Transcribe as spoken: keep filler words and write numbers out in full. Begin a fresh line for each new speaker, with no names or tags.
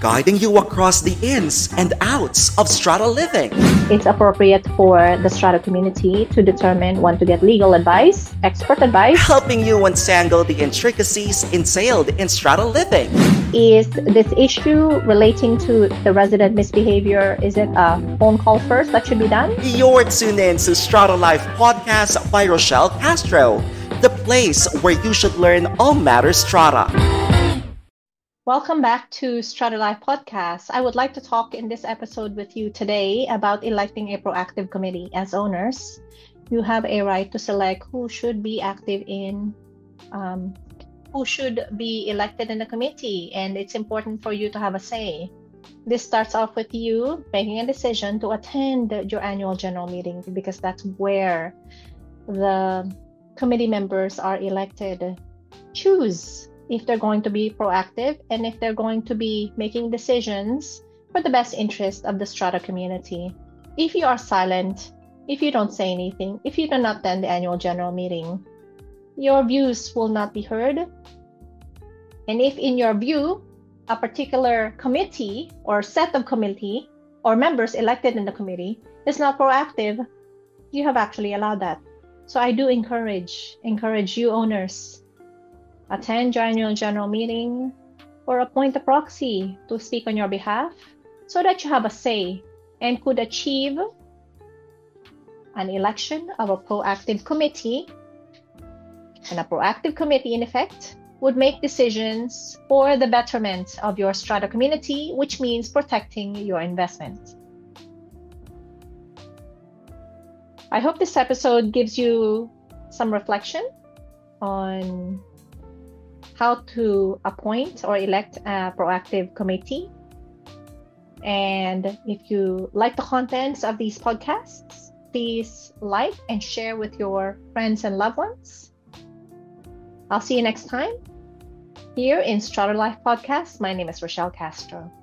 guiding you across the ins and outs of strata living.
It's appropriate for the strata community to determine when to get legal advice, expert advice.
Helping you untangle the intricacies entailed in strata living.
Is this issue relating to the resident misbehavior? Is it a phone call first that should be done?
You're tuned in to Strata Life Podcast by Rochelle Castro, the place where you should learn all matters strata.
Welcome back to Strata Life Podcast. I would like to talk in this episode with you today about electing a proactive committee. As owners, you have a right to select who should be active in, um, who should be elected in the committee, and it's important for you to have a say. This starts off with you making a decision to attend your annual general meeting, because that's where the committee members are elected. Choose if they're going to be proactive and if they're going to be making decisions for the best interest of the strata community. If you are silent, if you don't say anything, if you do not attend the annual general meeting, your views will not be heard. And if in your view, a particular committee or set of committee or members elected in the committee is not proactive, you have actually allowed that. So I do encourage, encourage you owners, attend your annual general meeting or appoint a proxy to speak on your behalf so that you have a say and could achieve an election of a proactive committee. And a proactive committee, in effect, would make decisions for the betterment of your strata community, which means protecting your investment. I hope this episode gives you some reflection on how to appoint or elect a proactive committee. And if you like the contents of these podcasts, please like and share with your friends and loved ones. I'll see you next time here in Strata Life Podcast. My name is Rochelle Castro.